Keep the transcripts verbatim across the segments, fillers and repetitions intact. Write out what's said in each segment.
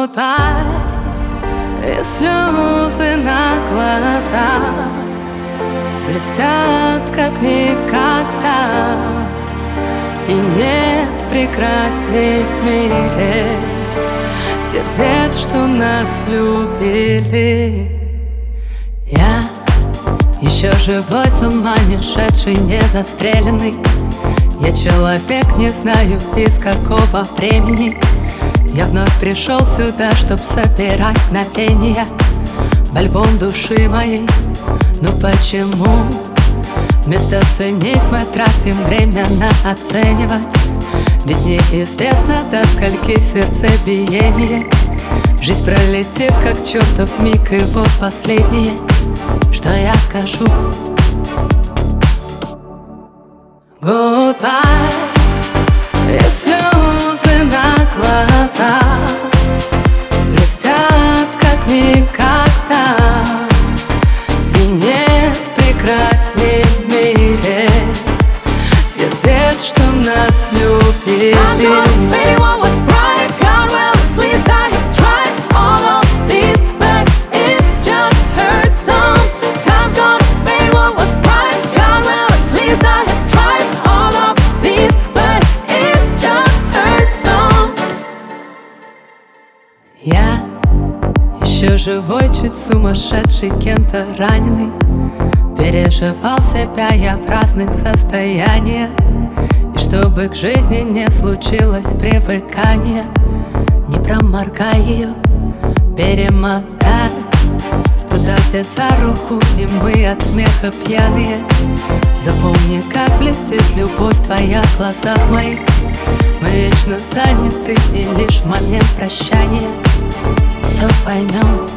Goodbye, и слезы на глазах блестят, как никогда. И нет прекрасней в мире сердец, что нас любили. Я еще живой, с ума не шедший, не застреленный. Я человек, не знаю из какого времени. Я вновь пришел сюда, чтоб собирать мгновения в альбом души моей. Но почему вместо ценить мы тратим время на оценивать? Ведь неизвестно, до скольки сердцебиение. Жизнь пролетит, как чертов миг, и вот последнее, что я скажу. Goodbye, и слезы на глазах блестят, как никогда. И нет прекрасней в мире сердец, что нас любили. Я еще живой, чуть сумасшедший, кем-то раненый. Переживал себя я в разных состояниях. И чтобы к жизни не случилось привыкания, не проморгай ее, перемотай туда, где за руку, и мы от смеха пьяные. Запомни, как блестит любовь твоя в глазах моих. Мы вечно заняты, и лишь в момент прощания все поймем.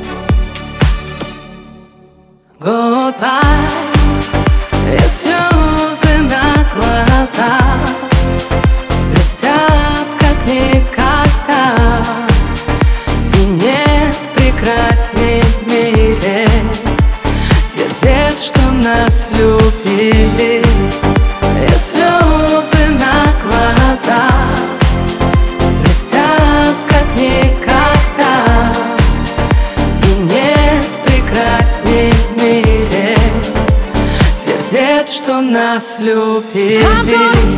Goodbye, и слезы на глазах блестят, как никогда. И нет прекрасней в мире сердец, что нас любили. И слезы на глазах блестят, как никогда. И нет прекрасней в мире сердец, что нас любили.